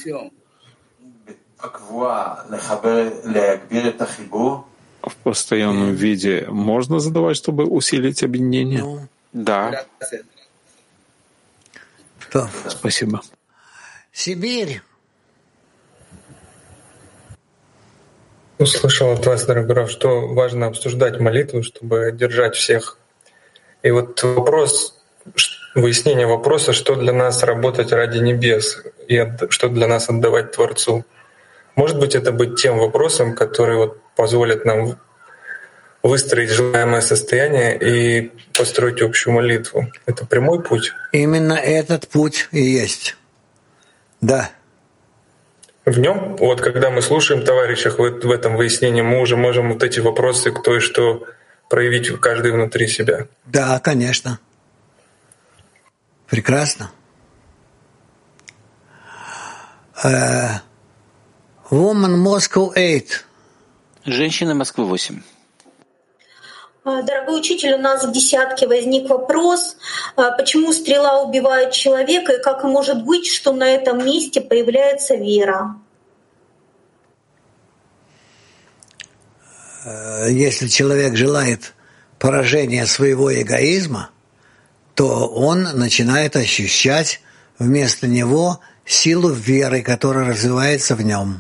в постоянном виде можно задавать, чтобы усилить объединение? Да. Спасибо. Сибирь. Услышал от вас, дорогой Рав, что важно обсуждать молитву, чтобы держать всех. И вот вопрос, выяснение вопроса, что для нас работать ради небес и что для нас отдавать Творцу. Может быть, это быть тем вопросом, который вот позволит нам выстроить желаемое состояние и построить общую молитву. Это прямой путь? Именно этот путь и есть. Да. В нем, вот когда мы слушаем товарищей в этом выяснении, мы уже можем вот эти вопросы, кто и что, проявить каждый внутри себя. Да, конечно. Прекрасно. Woman Moscow 8. Женщина Москвы 8. Дорогой учитель, у нас в десятке возник вопрос, почему стрела убивает человека, и как может быть, что на этом месте появляется вера? Если человек желает поражения своего эгоизма, то он начинает ощущать вместо него силу веры, которая развивается в нем.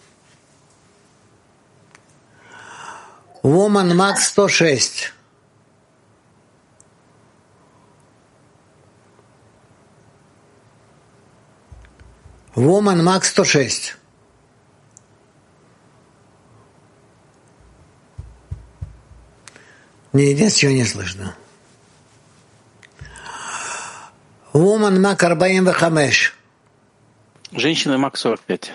Woman Max 106. Woman Max 106. Ничего не слышно. Woman Max 45. Женщина Мак 45.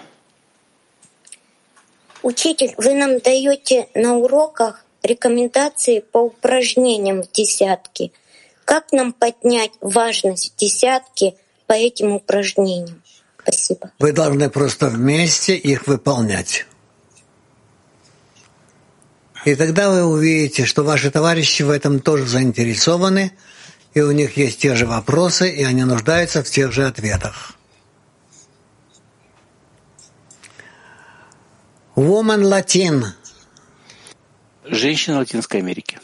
Учитель, вы нам даете на уроках рекомендации по упражнениям в десятке. Как нам поднять важность десятки по этим упражнениям? Спасибо. Вы должны просто вместе их выполнять. И тогда вы увидите, что ваши товарищи в этом тоже заинтересованы, и у них есть те же вопросы, и они нуждаются в тех же ответах. Woman Latin. Женщина Латинской Америки.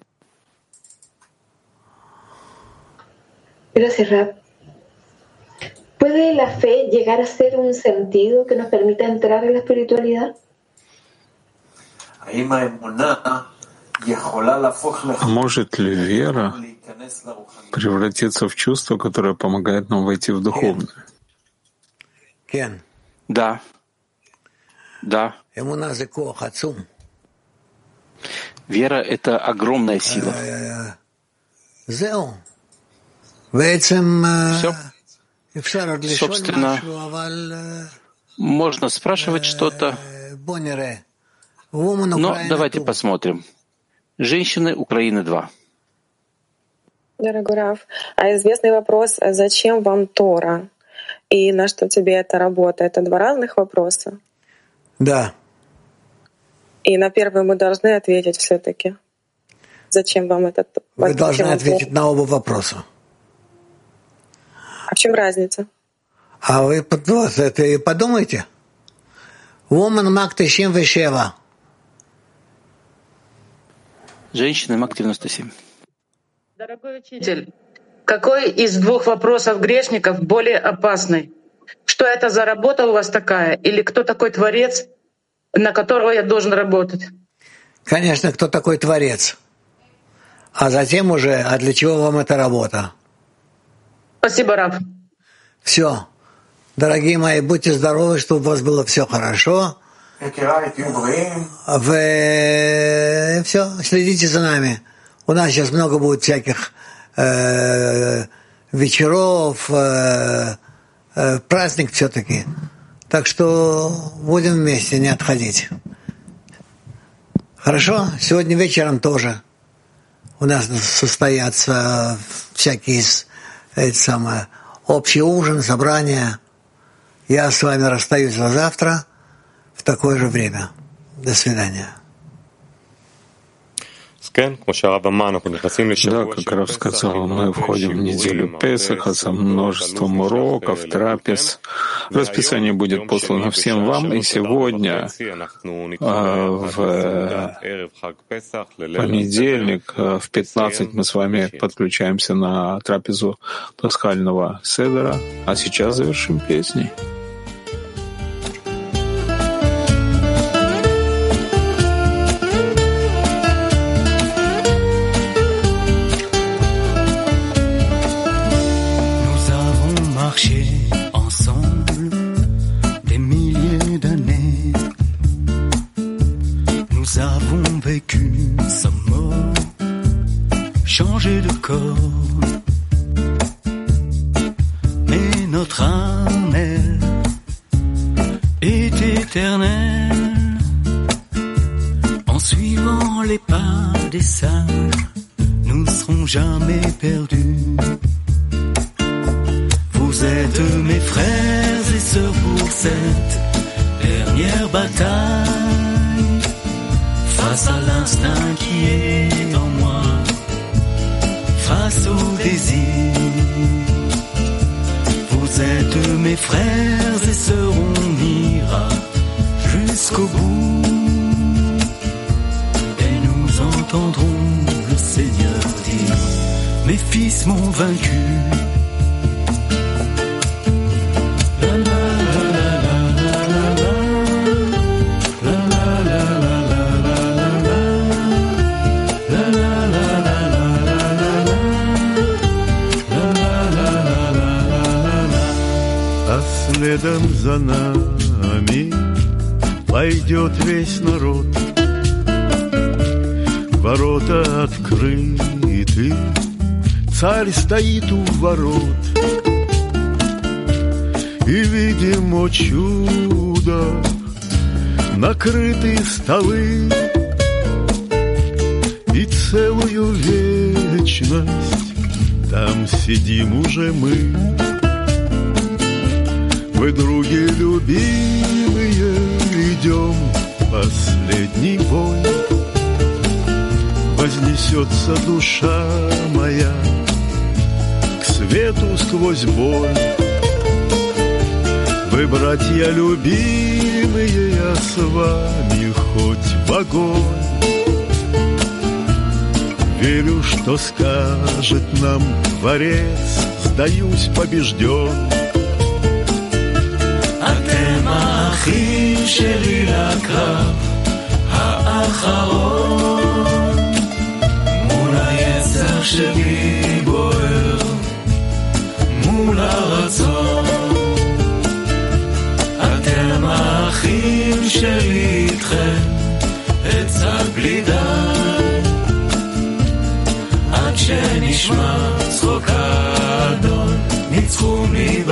Gracias, Rab. ¿Puede la fe llegar a ser un sentido que nos permita entrar en la espiritualidad? Может ли вера превратиться в чувство, которое помогает нам войти в духовное? Да. Да. Вера — это огромная сила. Все. Собственно, можно спрашивать что-то, но давайте посмотрим. Женщины Украины 2. Дорогой Рав, а известный вопрос, зачем вам Тора и на что тебе эта работа? Это два разных вопроса? Да. И на первый мы должны ответить все-таки. Зачем вам этот вопрос? Вы должны ответить на оба вопроса. А в чем разница? А вы это и подумайте. Woman Mac 97. Женщина Мак 97. Дорогой учитель, какой из двух вопросов грешников более опасный? Что это за работа у вас такая? Или кто такой Творец, на которого я должен работать? Конечно, кто такой Творец. А затем уже, а для чего вам эта работа? Спасибо, Рав. Все. Дорогие мои, будьте здоровы, чтобы у вас было все хорошо. Вы все, следите за нами. У нас сейчас много будет всяких вечеров, праздник все-таки. Так что будем вместе, не отходить. Хорошо? Сегодня вечером тоже у нас состоятся всякие общий ужин, собрания. Я с вами расстаюсь до завтра в такое же время. До свидания. Да, как Рав сказал, мы входим в неделю Песаха со множеством уроков, трапез. Расписание будет послано всем вам, и сегодня, в понедельник, в 15 мы с вами подключаемся на трапезу пасхального седера, а сейчас завершим песней. Changer de corps, mais notre âme, elle, est éternelle. En suivant les pas des sages, nous ne serons jamais perdus. Vous êtes mes frères et sœurs pour cette dernière bataille, face à l'instinct qui est en moi, face au désir. Vous êtes mes frères et sœurs, on ira jusqu'au bout. Et nous entendrons le Seigneur dire, mes fils m'ont vaincu. Следом за нами пойдет весь народ. Ворота открыты, царь стоит у ворот. И видим, о чудо, накрыты столы. И целую вечность там сидим уже мы. Вы, други любимые, идем последний бой. Вознесется душа моя к свету сквозь боль. Вы, братья любимые, я с вами хоть в огонь. Верю, что скажет нам Творец, сдаюсь побежден. האחים שלי לקרב האחרון, מול היצר שלי בוער, מול הרצון. אתם האחים שלי איתכם, עצה בלי די, עד שנשמע צחוק האדון, ניצחו מבית.